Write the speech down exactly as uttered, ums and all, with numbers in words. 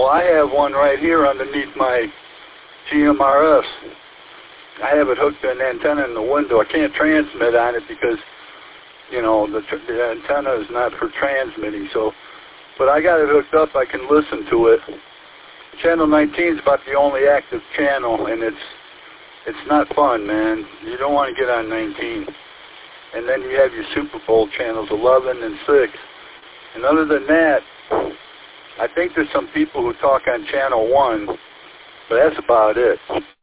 Well, I have one right here underneath my G M R S. I have it hooked to an antenna in the window. I can't transmit on it because, you know, the, the antenna is not for transmitting. So, but I got it hooked up. I can listen to it. Channel nineteen is about the only active channel, and it's it's not fun, man. You don't want to get on nineteen. And then you have your Super Bowl channels eleven and six. And other than that, I think there's some people who talk on channel one, but that's about it.